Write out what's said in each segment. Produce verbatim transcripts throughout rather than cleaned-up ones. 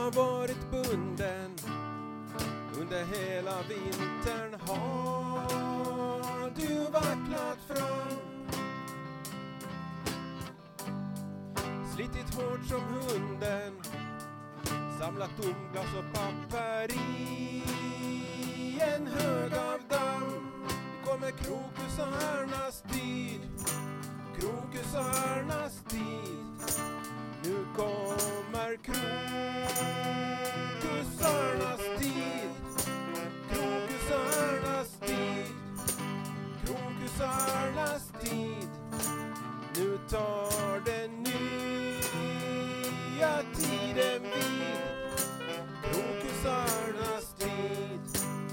har varit bunden under hela vintern. Har du vacklat fram, slitit hårt som hunden, samlat tomglas och papper i en hög av damm. Nu kommer krokusarnas tid, krokusarnas tid. Nu kommer krokusarnas tid, krokusarnas tid, krokusarnas tid. Nu tar den nya tiden vid, krokusarnas tid.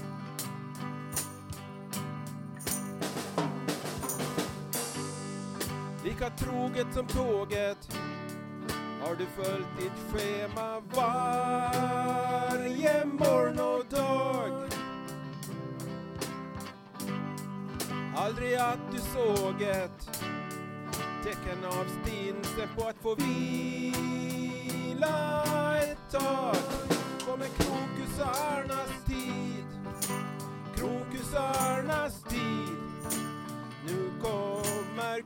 Lika troget som tåget har du följt ditt schema varje morgon och dag. Aldrig att du såg ett tecken av stinsen på att få vila ett tag. Kommer krokusarnas tid, krokusarnas tid. Nu kommer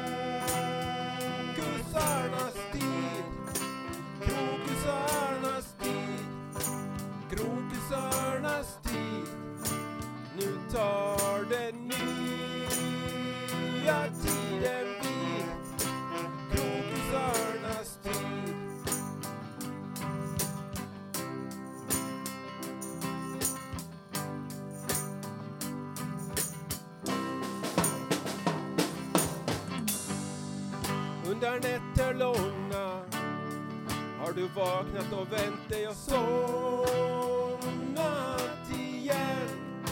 krokusarnas tid, krokusarnas tid, krokusarnas tid. Nu tar den nya tiden vid, krokusarnas tid. Under nätter långa har du vaknat och vänt dig och somnat igen.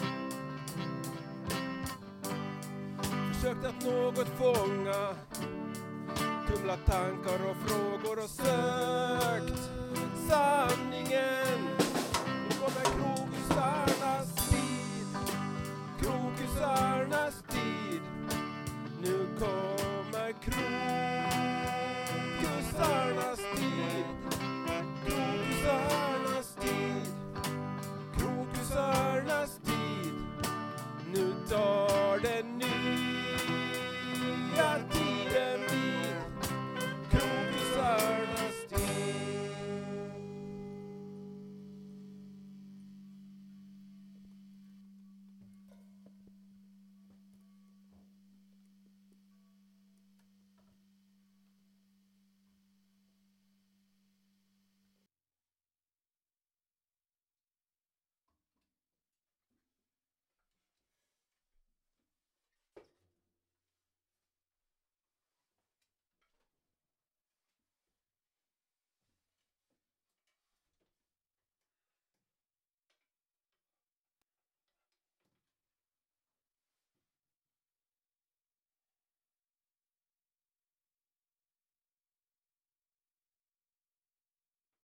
Försökt att något fånga, tumlat tankar och frågor och sökt sanningen.